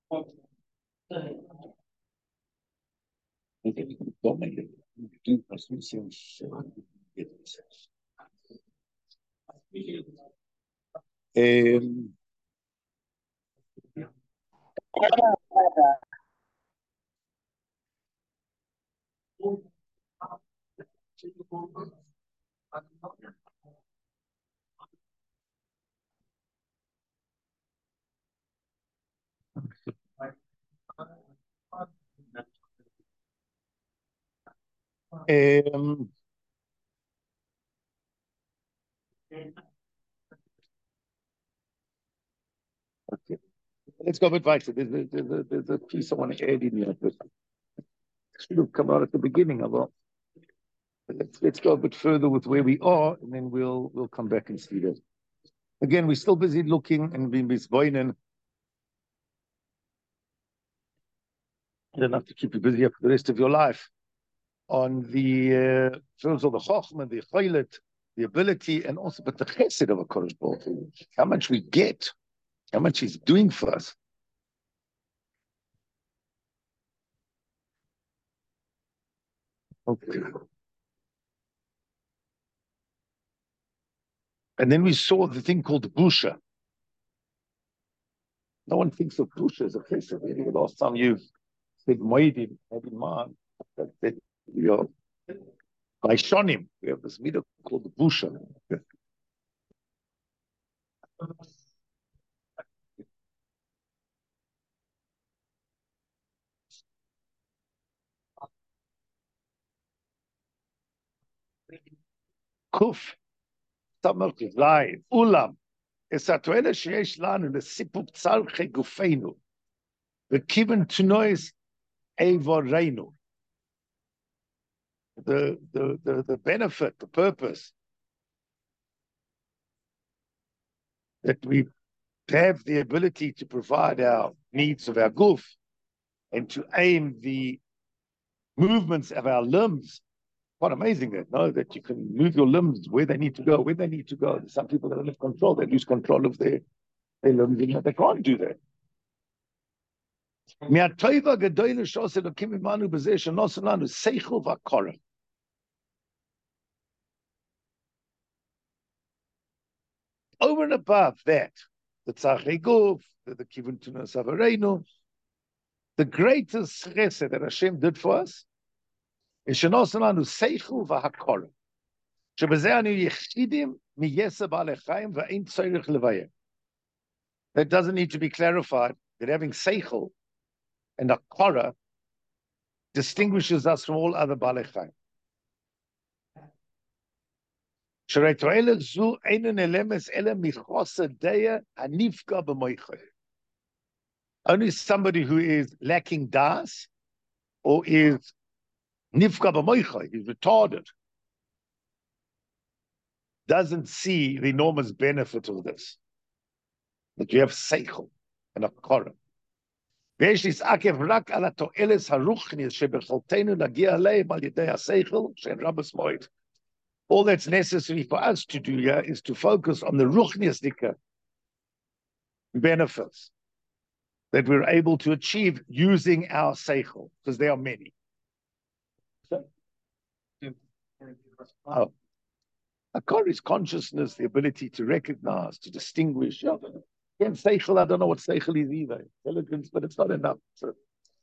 Um, um, okay. Let's go a bit weiter. There's a piece I want to add in here, but it should have come out at the beginning. Let's go a bit further with where we are, and then we'll come back and see that. Again, we're still busy looking and being misboinen. You don't have to keep you busy for the rest of your life on the terms of the chokhmah, the chaylet, the ability, and also but the chesed of a Kodesh Baruch Hu. How much we get, how much He's doing for us. Okay. And then we saw the thing called busha. No one thinks of busha as a chesed. Maybe the last time you said moedim, had in mind that you're by shonim. We have this midah called busha. Kuf, tamach zayin, ulam. Es atwele sheyesh lanu lesipuk tzarche gufeinu. V'kiven tunois evoreinu. The benefit, the purpose that we have the ability to provide our needs of our guf and to aim the movements of our limbs. Quite amazing that, no? That you can move your limbs where they need to go, when they need to go. Some people that don't have control, they lose control of their limbs, and they can't do that. Over and above that, the tzarchei guf, the kivun tunas avareinu, the greatest chesed that Hashem did for us is shenosan lanu seichel v'hakora. Shebezeh anu yechidim miyesa ba'alei chayim v'ein tzorich levayim. That doesn't need to be clarified, that having seichel and hakora distinguishes us from all other ba'alei chayim. Only somebody who is lacking das or is nifka b'moicha, is retarded, doesn't see the enormous benefit of this. That you have seichel and a korah. All that's necessary for us to do here is to focus on the ruchniasdika benefits that we're able to achieve using our seichel, because there are many. Oh. Akar is consciousness, the ability to recognize, to distinguish. Again, seichel, I don't know what seichel is either. Intelligence, but it's not enough. So.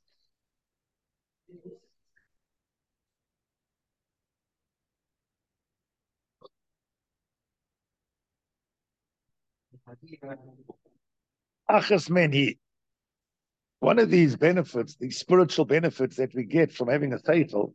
Achas menhi. One of these benefits, these spiritual benefits that we get from having a seichel,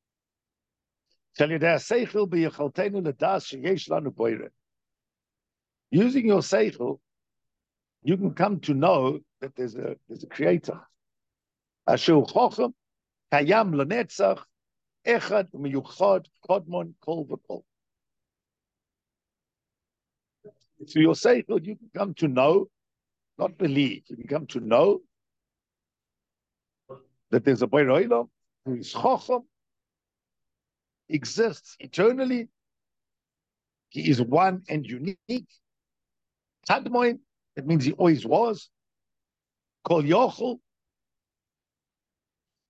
using your seichel, you can come to know that there's a creator. Asher chochem kayam lenetzach echad miyuchad kodmon kol v'kol. Through your seichel, you can come to know, not believe. You can come to know that there's a Borei Olam who is chochem, exists eternally. He is one and unique. Tadmoin, that means he always was. Kol yochel,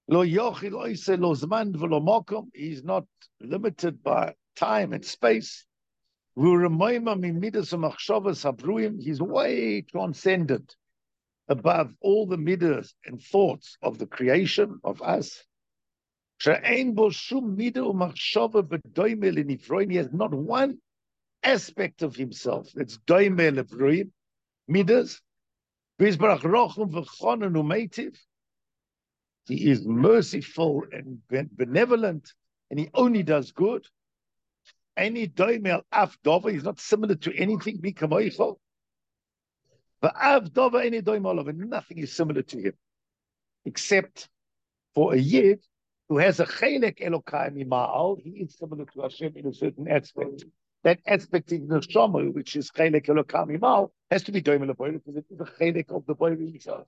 Lo yochil oise lo zman v'lo mokom. He's not limited by time and space. V'uremoima mimidas u'machshavas habruim. He's way transcendent above all the midas and thoughts of the creation of us. She'ein bo shum mida u'machshava b'doime l'nivroim. He has not one aspect of himself that's doime l'nivroim, midas. V'yizbarach rochum v'chonon u'meitiv. He is merciful and benevolent, and he only does good. Any doimel af dova, he's not similar to anything. Bikamoichol. But af dova any doimel, and nothing is similar to him, except for a yid who has a chelek elokai mima'al. He is similar to Hashem in a certain aspect. That aspect in the Shomer, which is chelek elokai mima'al, has to be doimel aboy because it is a chelek of the boy himself.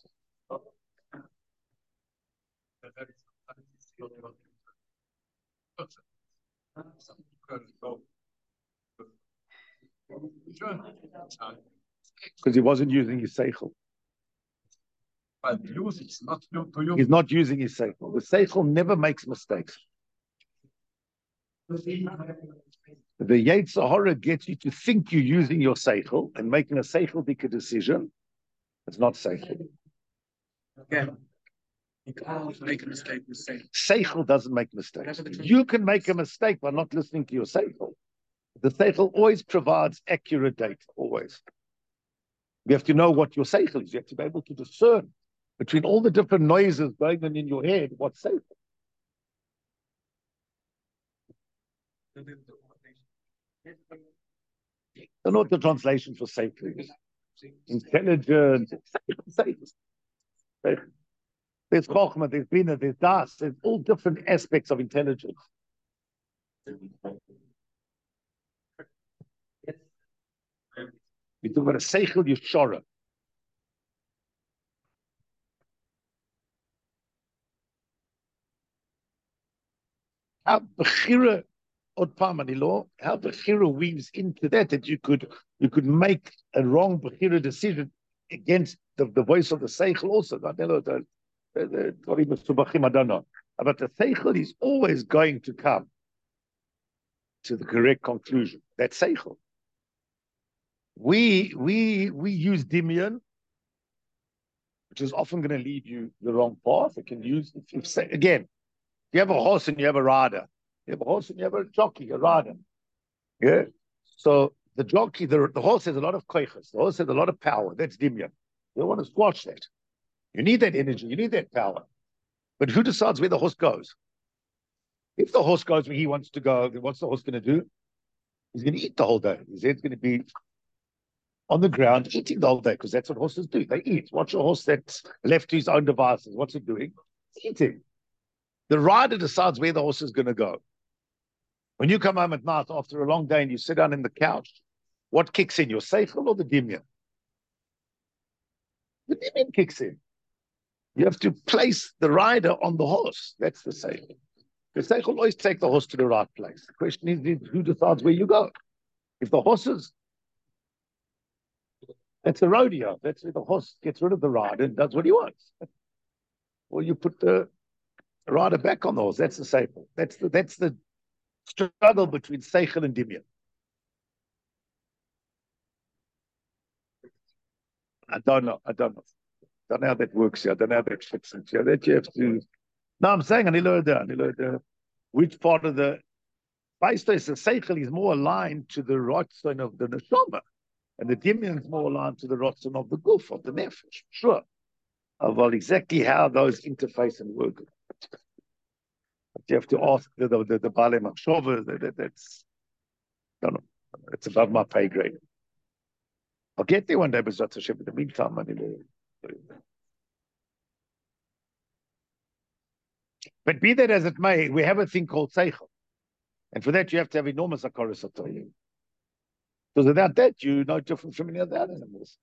Because he wasn't using his seichel. He's not using his seichel. The seichel never makes mistakes. The Yetzer Hara gets you to think you're using your seichel and making a seichel-dika decision. It's not seichel. Okay. You can't make a mistake with seichel. Seichel doesn't make mistakes. You can make a mistake by not listening to your seichel. The seichel always provides accurate data, always. You have to know what your seichel is. You have to be able to discern between all the different noises going on in your head what's seichel. I don't know what the translation for seichel is. Intelligent, seichel. There's chokhmah, there's bina, there's das, there's all different aspects of intelligence. We talk about a seichel yeshara. How Bechira Odpamanilo, how Bechira weaves into that you could make a wrong Bechira decision against the voice of the seichel also. I don't know. I don't know. But the seichel is always going to come to the correct conclusion. That's seichel. We use dimion, which is often going to lead you the wrong path. It can use again. You have a horse and you have a rider. You have a horse and you have a jockey, a rider. Yeah. So the jockey, the horse has a lot of koiches. The horse has a lot of power. That's dimion. You don't want to squash that. You need that energy. You need that power. But who decides where the horse goes? If the horse goes where he wants to go, then what's the horse going to do? He's going to eat the whole day. His head's going to be on the ground eating the whole day because that's what horses do. They eat. Watch a horse that's left to his own devices. What's it doing? It's eating. The rider decides where the horse is going to go. When you come home at night after a long day and you sit down in the couch, what kicks in? Your seichel or the dimion? The dimion kicks in. You have to place the rider on the horse. That's the seichel. The seichel always take the horse to the right place. The question is who decides where you go? If the horses, that's a rodeo. That's where the horse gets rid of the rider and does what he wants. Or you put the rider back on the horse. That's the seichel. That's the struggle between seichel and dimion. I don't know. I don't know how that works here. I don't know how that fits into here. That you have to. No, I'm saying which part of the Beistos, the seichel is more aligned to the rotzon of the neshama, and the dimion is more aligned to the rotzon of the guf, of the nefesh. Sure. Well, exactly how those interface and work. But you have to ask the Baalei Machshava. That's, I don't know. It's above my pay grade. I'll get there one day, but in the meantime, but be that as it may, we have a thing called seichel. And for that, you have to have enormous hakaras hatov. Because without that, you're no different from any other animals.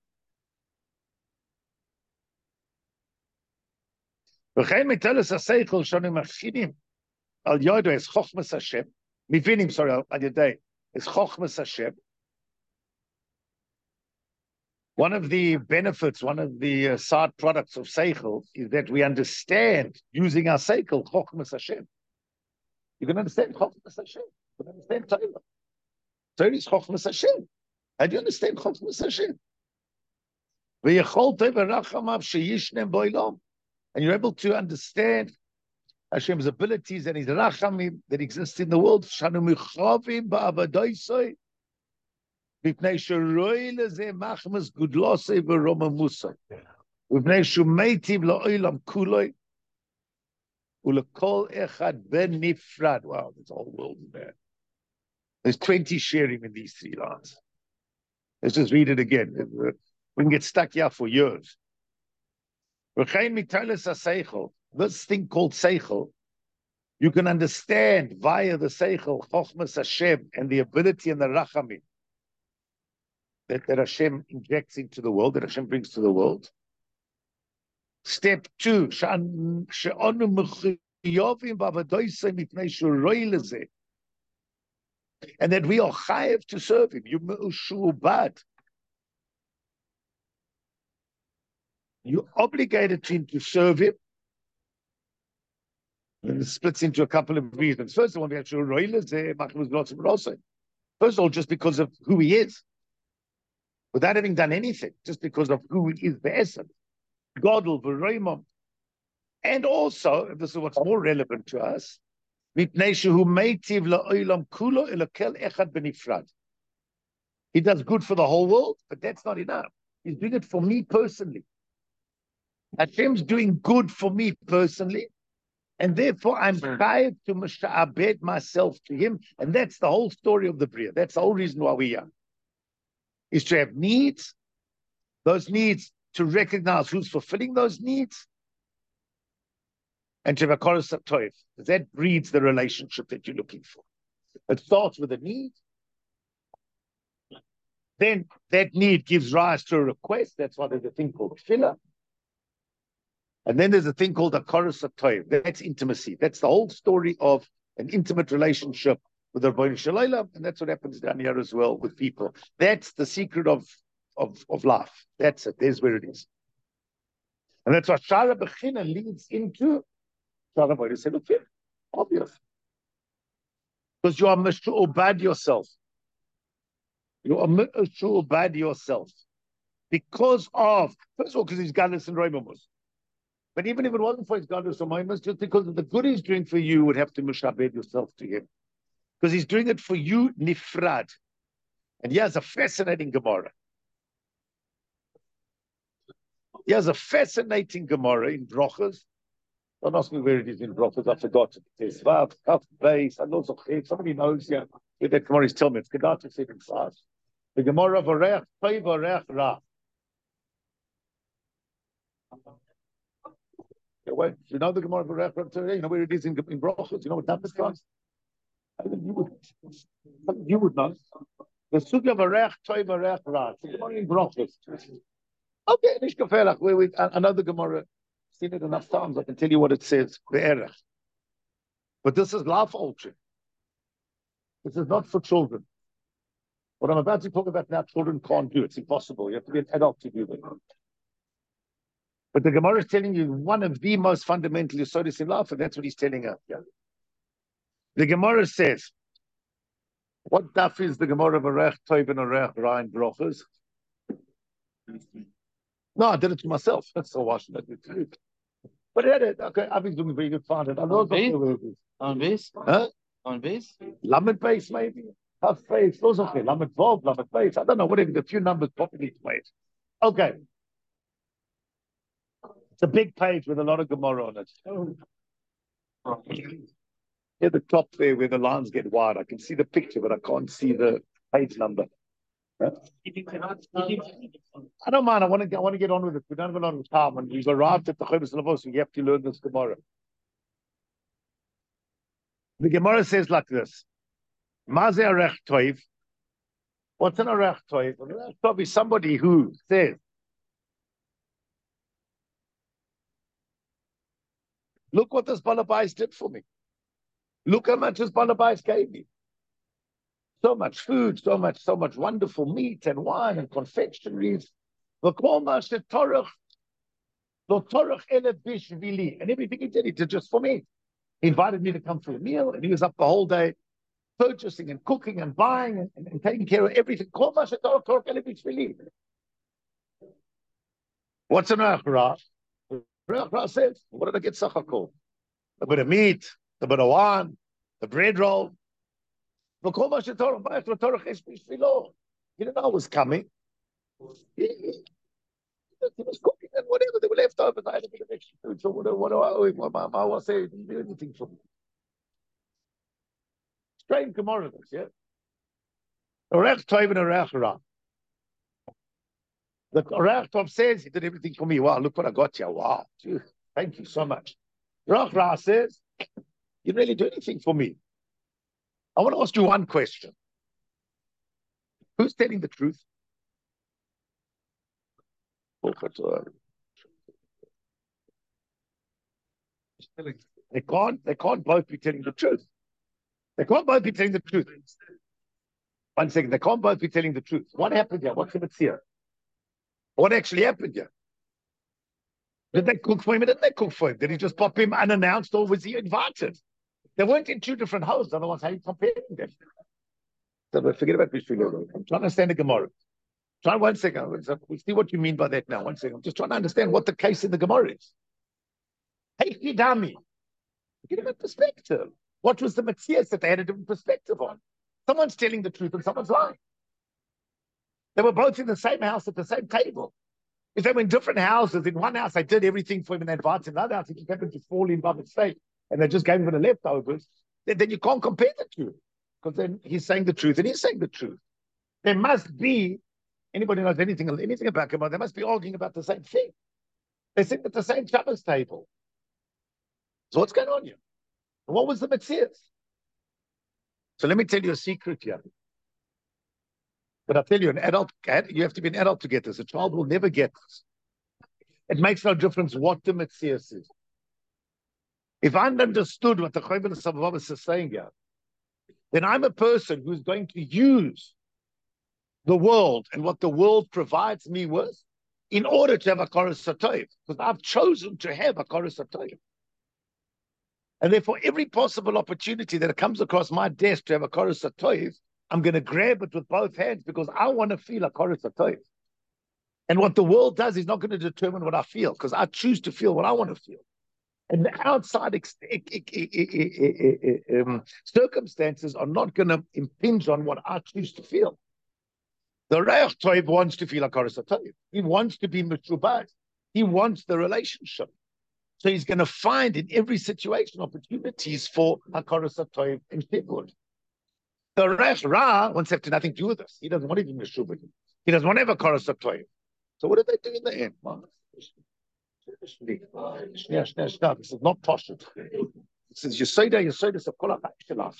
V'chein miteles ha-seichel shonim machinim al yodo es chochmas Hashem. Mivinim, sorry, al yedei, es chochmas Hashem. One of the benefits, one of the side products of Seichel is that we understand using our Seichel, Chochmas Hashem. You can understand Chochmas Hashem. You can understand Torah. Torah is Chochmas Hashem. How do you understand Chochmas Hashem? And you're able to understand Hashem's abilities and His rachamim that exist in the world. מפני שרואי לזה מחמס גודלוסי ורוממוסי. ומפני שהוא מיטיב לעולם כולוי, ולכל אחד בנפרד. Wow, there's a whole world in there. There's 20 sharing in these 3 lines. Let's just read it again. We can get stuck here for years. This thing called Seichel, you can understand via the Seichel, Chochmas Hashem, and the ability and the Rachamim that Hashem injects into the world, that Hashem brings to the world. Step 2, and that we are chayav to serve Him. You're obligated to Him to serve Him. And it splits into a couple of reasons. First of all, first of all, just because of who He is, without having done anything, just because of who He is, the essence. Godel, V'roimam. And also, and this is what's more relevant to us, he does good for the whole world, but that's not enough. He's doing it for me personally. Hashem's doing good for me personally, and therefore I'm chayav to masha'abed myself to Him, and that's the whole story of the Bria. That's the whole reason why we're here. Is to have needs, those needs, to recognize who's fulfilling those needs, and to have a koros toiv. That breeds the relationship that you're looking for. It starts with a need, then that need gives rise to a request. That's why there's a thing called tefillah. And then there's a thing called a koros toiv. That's intimacy. That's the whole story of an intimate relationship with the Rebbeinu Shalom, and that's what happens down here as well with people. That's the secret of life. That's it. There's where it is. And that's what Shara Bechina leads into Shara Bechina said, look here, obvious. Because you are mish'ubad yourself. You are mish'ubad yourself. Because of, first of all, because he's godless and roimamus. But even if it wasn't for his godless and roimamus, just because of the good he's doing for you, you would have to mishabed yourself to him. Because he's doing it for you, nifrad. And he has a fascinating Gemara. He has a fascinating Gemara in Brochas. Don't ask me where it is in Brochas, I forgot it. It's Vav, Kaf, Beis, and also somebody knows where that Gemara is telling me. It's Kedat, it's even fast. The Gemara of Orech, Toiv, Orech, Ra. Wait, you know the Gemara of Orech, Ra, you know where it is in Brochas? You know what that is? You would know. The Sugya of Orech, Toiv, Orech, Ra. It's the Gemara in Brochas. Okay, Nish Kafelach, another Gemara. I've seen it enough times, I can tell you what it says, the Erech. But this is Laf Ultra. This is not for children. What I'm about to talk about now, children can't do. It's impossible. You have to be an adult to do that. But the Gemara is telling you one of the most fundamental yesodis in life, and that's what he's telling us. Yeah. The Gemara says, what daf is the Gemara of Orech, Toiv, and Orech, Ra, and Brochas? No, I did it to myself. That's so why should I do it? But okay, I've been doing a very good find it. I know on base? Huh? On base? Lamed base, maybe. Half face, those okay. Lamed Vav, Lamed base. I don't know, whatever, the few numbers populate made. Okay. It's a big page with a lot of Gemara on it. Here the top there where the lines get wide. I can see the picture, but I can't see the page number. I don't mind. I want to get on with it. We don't have a lot of time. When we've arrived at the Chodesh Lavos, we have to learn this Gemara. The Gemara says like this: Maze Orech Toiv. What's an Orech Toiv? An Orech Toiv is somebody who says, "Look what this Balabais did for me. Look how much this Balabais gave me. So much food, so much wonderful meat and wine and confectionaries. And everything he did just for me. He invited me to come for a meal, and he was up the whole day purchasing and cooking and buying and taking care of everything. What's an Rach? Rach says, what did I get Sachakol? A bit of meat, a bit of wine, the bread roll. He didn't know I was coming. He was cooking and whatever. They were leftovers. I had a bit of extra food. So what do I owe him? My wife said, he didn't do anything for me. Strange commodities, yeah? A Rach Tov and a Rach Ra. The Rach Tov says he did everything for me. Wow, look what I got you. Wow, gee, thank you so much. Rach Ra says, you didn't really do anything for me. I want to ask you one question. Who's telling the truth? They can't both be telling the truth. They can't both be telling the truth. 1 second, they can't both be telling the truth. What happened here? What's the here? What actually happened here? Did they cook for him or didn't they cook for him? Did he just pop him unannounced or was he invited? They weren't in two different houses, otherwise how are you comparing them? So forget about Bishvilo. I'm trying to understand the Gemara. Try 1 second. We'll see what you mean by that now. 1 second. I'm just trying to understand what the case in the Gemara is. Hey, Hidami. Get about perspective. What was the Matthias that they had a different perspective on? Someone's telling the truth and someone's lying. They were both in the same house at the same table. If they were in different houses, in one house they did everything for him and they advanced, in another house he just happened to fall in by mistake and they just gave him the leftovers, then you can't compare the two. Because then he's saying the truth and he's saying the truth. There must be, anybody knows anything about Kabbalah, they must be arguing about the same thing. They sit at the same Shabbos table. So what's going on here? What was the Metzias? So let me tell you a secret here. But I'll tell you, an adult, you have to be an adult to get this. A child will never get this. It makes no difference what the Metzias is. If I understood what the Choyvel Savavas is saying here, then I'm a person who's going to use the world and what the world provides me with in order to have a Koros Satoiv, because I've chosen to have a Koros Satoiv. And therefore, every possible opportunity that comes across my desk to have a Koros Satoiv, I'm going to grab it with both hands because I want to feel a Koros Satoiv. And what the world does is not going to determine what I feel, because I choose to feel what I want to feel. And the outside circumstances are not going to impinge on what I choose to feel. The Reach Tov wants to feel a Koros Satoiv. He wants to be Meshubad. He wants the relationship. So he's going to find in every situation opportunities for a Koros Satoiv and Shibud. The Reich Ra wants to have nothing to do with us. He doesn't want to be Meshubad. He doesn't want to have a Koros Satoiv. So what do they do in the end? This is not Pashut. This is Yesoda Sakula B'Shalach.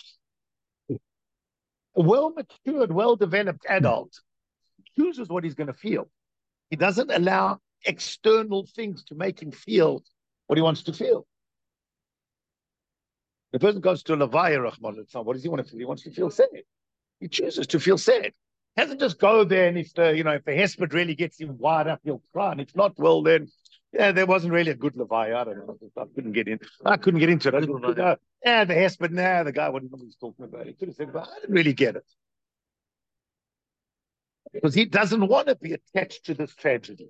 A well-matured, well-developed adult chooses what he's going to feel. He doesn't allow external things to make him feel what he wants to feel. The person goes to a Levaya, Rahman, what does he want to feel? He wants to feel sad. He chooses to feel sad. He doesn't just go there and if the Hesped really gets him wired up, he'll cry. And if not, well, then, yeah, there wasn't really a good Levaya. I don't know. I couldn't get in. I couldn't get into it. The Hesped, the guy wouldn't know what he's talking about. He could have said, but I didn't really get it. Because he doesn't want to be attached to this tragedy.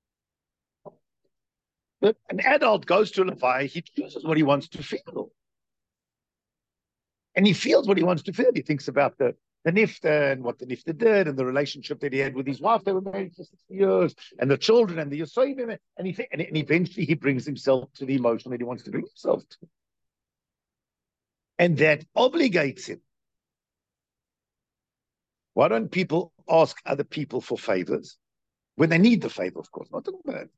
But an adult goes to a Levaya, he chooses what he wants to feel. And he feels what he wants to feel. He thinks about the Nifta and what the Nifta did and the relationship that he had with his wife. They were married for 60 years and the children and the Yosoim. And eventually he brings himself to the emotion that he wants to bring himself to. And that obligates him. Why don't people ask other people for favors when they need the favor, of course, not the bad.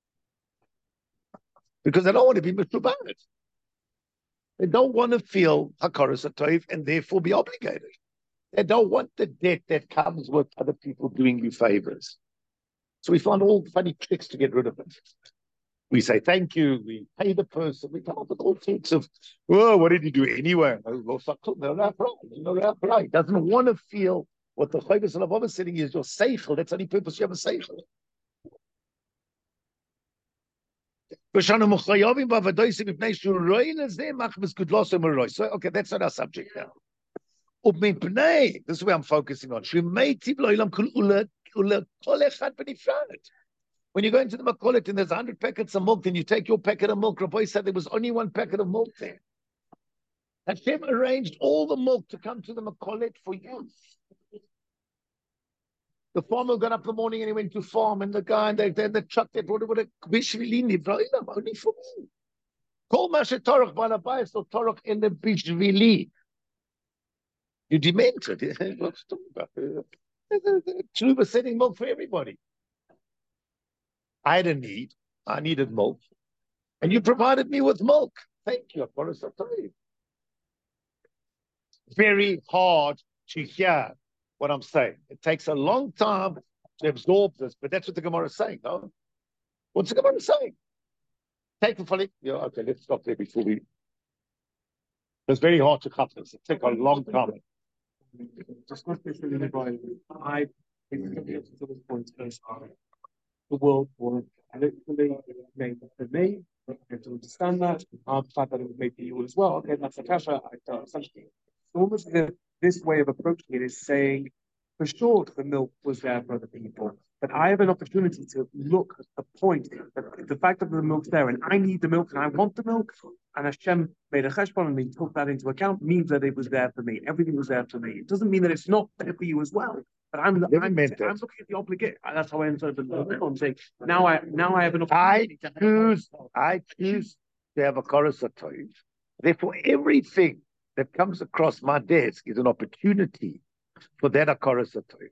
Because they don't want to be Meshubad. They don't want to feel Hakaras HaTov and therefore be obligated. They don't want the debt that comes with other people doing you favors. So we find all funny tricks to get rid of it. We say thank you, we pay the person, we come up with all sorts of, oh, what did you do anyway? He doesn't want to feel what the Choyves Alavava is saying is your seichel. That's the only purpose you have a seichel. Okay, that's not our subject now. This is where I'm focusing on. When you go into the Makolit and there's 100 packets of milk, then you take your packet of milk. Rabbi said there was only one packet of milk there. Hashem arranged all the milk to come to the Makolit for you. The farmer got up in the morning and he went to farm, and the guy and the truck they brought it with a bishvili, only for me. Kol mashe torach balabayis or torach in the bishvili. You demented. Truba setting milk for everybody. I had a need. I needed milk. And you provided me with milk. Thank you. Very hard to hear what I'm saying. It takes a long time to absorb this, but that's what the Gemara is saying, no? What's the Gemara saying? Take the folly. Yeah, okay, let's stop there before we. It's very hard to cut this. It takes a long time. Just not necessarily the Bible. I think to this point first. The world was literally made for me. I have to understand that. I'm glad that it was made for you as well. Okay, that's a kasha. I don't understand. Almost this way of approaching it is saying, for sure, the milk was there for other people, but I have an opportunity to look at the point that the fact that the milk's there, and I need the milk, and I want the milk, and Hashem made a cheshbon and he took that into account, means that it was there for me. Everything was there for me. It doesn't mean that it's not there for you as well. But I'm looking at the obligate. That's how I understand the I'm saying now I have an opportunity. I choose to have a chorus of toys. Therefore, everything that comes across my desk is an opportunity for that chorus of toys.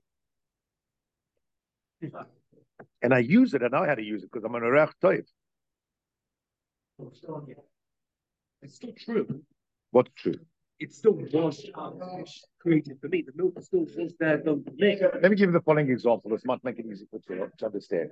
And I use it. I know how to use it because I'm an Orach Toiv. It's still true. What's true? It still was created for me. The milk still was there for me. Let me give you the following example. This might make it easy for you to understand.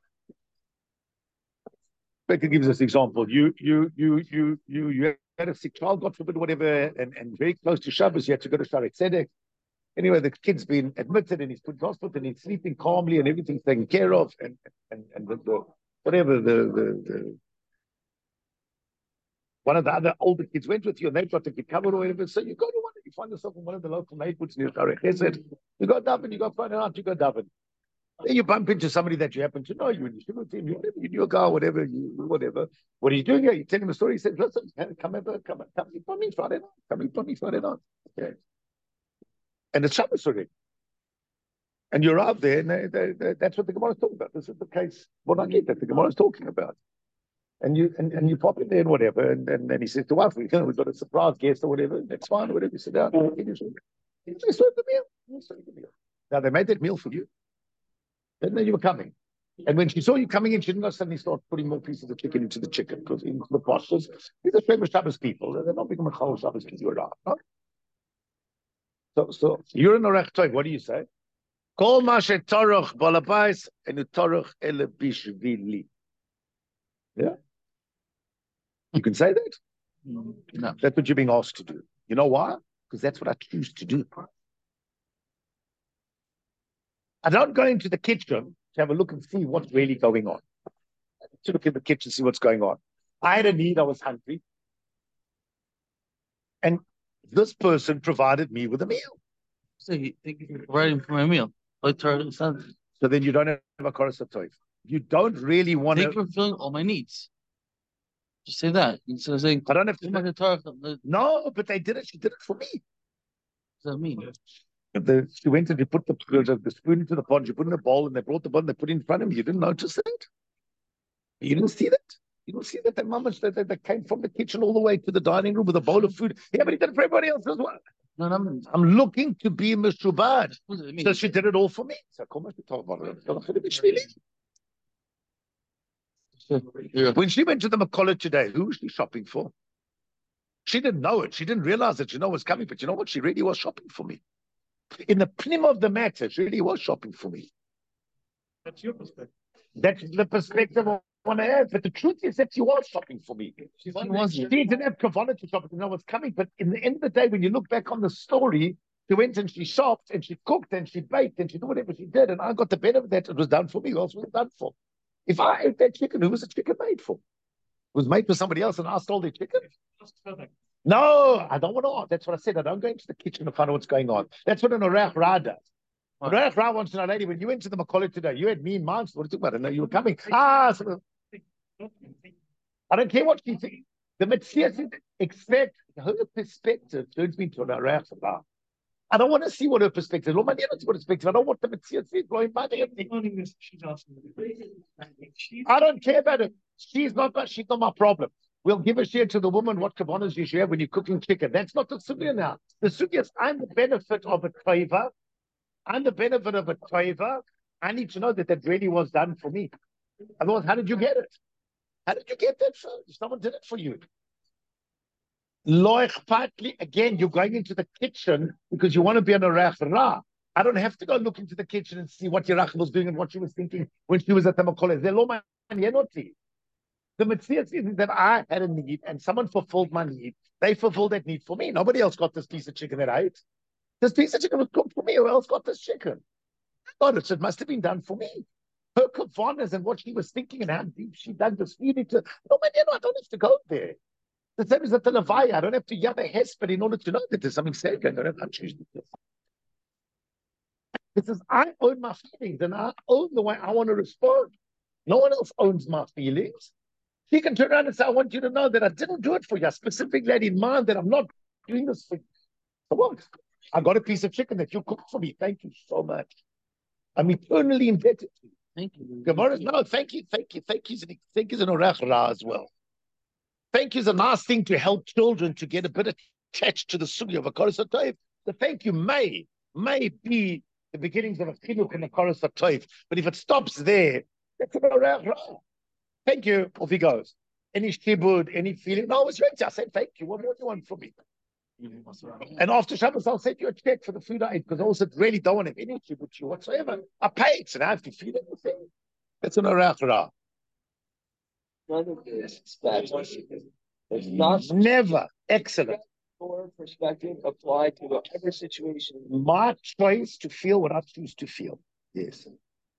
Becky gives us example. You had a sick child, God forbid, whatever, and very close to Shabbos, you had to go to Shaarei Tzedek. Anyway, the kid's been admitted and he's put in hospital and he's sleeping calmly and everything's taken care of, and the whatever the one of the other older kids went with you and they've got the kid covered or whatever. So you go to one, you find yourself in one of the local neighborhoods near Shaarei Chesed. You go daven, you go find out, you go daven. Then you bump into somebody that you happen to know, you and you team, you knew a guy, whatever. What are you doing here? You tell him a story. He says, listen, come meet me Friday night. Come meet me Friday night. Okay. And it's Shabbos already. And you're out there, and that's what the Gemara is talking about. This is the case. What I get that the Gemara is talking about. And you pop in there and whatever, and then he says to wife, we've got a surprise guest or whatever. That's fine, whatever. You sit down. They serve the meal. Now they made that meal for you. Then you were coming. And when she saw you coming in, she didn't suddenly start putting more pieces of chicken into the chicken, because into the postures. These are famous Shabbos people. They're not becoming Chol Shabbos because you're around. No? So you're in a Orach Toiv. What do you say? Kol mashe toroch balabais and toroch ele bishvili. Yeah? You can say that? No. That's what you're being asked to do. You know why? Because that's what I choose to do. I don't go into the kitchen to have a look and see what's really going on. To look in the kitchen, see what's going on. I had a need, I was hungry. And this person provided me with a meal. So you think you're providing for my meal? So then you don't have a chorus of toiv. You don't really want to. Thank you for fulfilling all my needs. Just say that instead of saying, I don't have to. No, but they did it. She did it for me. What does that mean? She went and she put the spoon into the pot. She put in a bowl, and they brought the bowl and they put it in front of me. You didn't notice it? You didn't see that? You don't see that the mamas that came from the kitchen all the way to the dining room with a bowl of food. Yeah, but he did it for everybody else as well. No, I'm looking to be mishubad. So she did it all for me. So come on, talk about it. When she went to the Makolit today, who was she shopping for? She didn't know it. She didn't realize that she know what's coming. But you know what? She really was shopping for me. In the pnim of the matter, she really was shopping for me. That's your perspective. That's the perspective I want to have. But the truth is that she was shopping for me. She didn't have kavanah to shop to know what's coming. But in the end of the day, when you look back on the story, she went and she shopped and she cooked and she baked and she did whatever she did. And I got the benefit of that. It was done for me. Who else was it done for? If I ate that chicken, who was the chicken made for? was made for somebody else and I stole their chicken? No, I don't want to. That's what I said. I don't go into the kitchen to find out what's going on. That's what an Orach Ra does. An Orach Ra wants to know, lady, when you went to the Macaulay today, you had me in mind. What are you talking about? I know you were coming. I don't care what she thinks. The Metzias expect her perspective turns me into an Orach Ra. I don't want to see what her perspective is. I don't want the Metzias is blowing my head. I don't care about it. She's not my problem. We'll give a share to the woman what kavanas you should have when you're cooking chicken. That's not the sugya now. The sugya is I'm the benefit of a favor. I'm the benefit of a favor. I need to know that that really was done for me. Otherwise, how did you get it? How did you get that food? Someone did it for you. Again, you're going into the kitchen because you want to be on a Orach Ra. I don't have to go look into the kitchen and see what Yerach was doing and what she was thinking when she was at the Macaulay. The Metzias is that I had a need and someone fulfilled my need. They fulfilled that need for me. Nobody else got this piece of chicken that I ate. This piece of chicken was cooked for me. Who else got this chicken? I got it. So it must have been done for me. Her kavanas and what she was thinking and how deep she dug this feed into. No, man, I don't have to go there. The same as at the Levaya. I don't have to yell a hesped in order to know that there's something sacred. I don't have to choose this. This is, I own my feelings and I own the way I want to respond. No one else owns my feelings. She can turn around and say, I want you to know that I didn't do it for you. I specifically had in mind that I'm not doing this for you. So what? I got a piece of chicken that you cooked for me. Thank you so much. I'm eternally indebted to you. Thank you. Gemara, no, thank you. Thank you is an Orach Ra as well. Thank you is a nice thing to help children to get a bit attached to the sugya of a Koros HaTov. The thank you may be the beginnings of a chiluk in a Koros HaTov. But if it stops there, that's an Orach Ra. Thank you. Off he goes. Any shibud, any feeling? No, I was ready. I said, thank you. What more do you want from me? And after Shabbos, I'll send you a check for the food I ate because I also really don't want to have any shibud whatsoever. I paid, so now I have to feed everything. That's an Orach Ra. None of this is bad. It's not Never. Excellent. your perspective applied to whatever situation. My choice to feel what I choose to feel. Yes.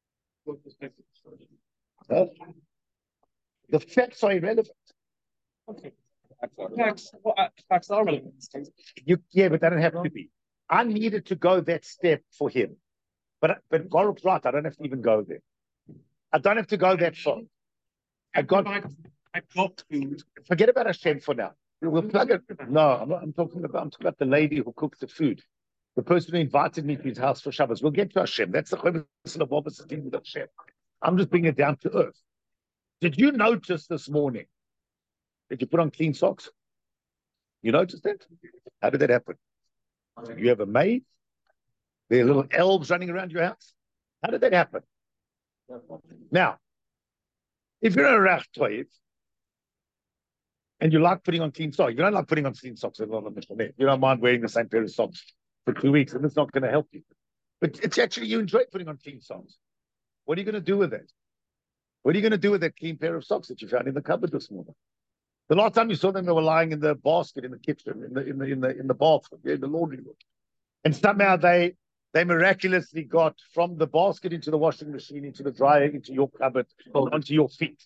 Huh? The facts are irrelevant. Okay. Facts are relevant. Yeah, but they don't have to be. I needed to go that step for him. But Baruch's right, I don't have to even go there. I don't have to go that far. I got food. Forget about Hashem for now. We'll plug it. No, I'm talking about the lady who cooked the food. The person who invited me to his house for Shabbos. We'll get to Hashem. That's the Chodesh of Abbas thing with Hashem. I'm just bringing it down to earth. Did you notice this morning that you put on clean socks? You noticed that? How did that happen? Did you have a maid? There are little elves running around your house? How did that happen? Now, if you're a Orach Toiv and you like putting on clean socks, you don't like putting on clean socks. You don't mind wearing the same pair of socks for 2 weeks, and it's not going to help you. But it's actually, you enjoy putting on clean socks. What are you going to do with it? What are you going to do with that clean pair of socks that you found in the cupboard this morning? The last time you saw them, they were lying in the basket in the kitchen, in the bathroom, in the laundry room, and somehow they miraculously got from the basket into the washing machine, into the dryer, into your cupboard, onto your feet.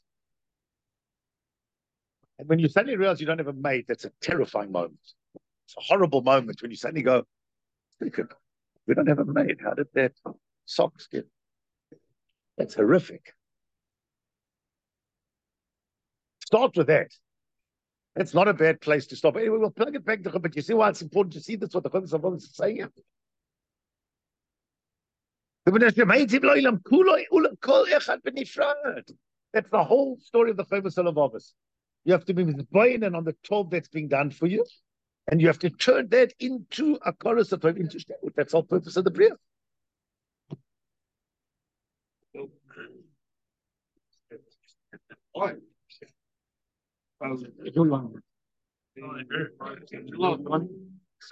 And when you suddenly realize you don't have a maid, that's a terrifying moment. It's a horrible moment when you suddenly go, we don't have a maid. How did that socks get? That's horrific. Start with that. That's not a bad place to stop. Anyway, we'll plug it back to the, but you see why it's important to see this, what the Chodesh of Abbas is saying. That's the whole story of the Chodesh of Abbas. You have to be mizbein and on the 12 that's being done for you, and you have to turn that into a chorus of into shtetut. That's the whole purpose of the prayer.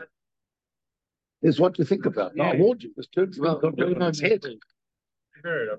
Is what to think about. No, I warned you. This turns on its head.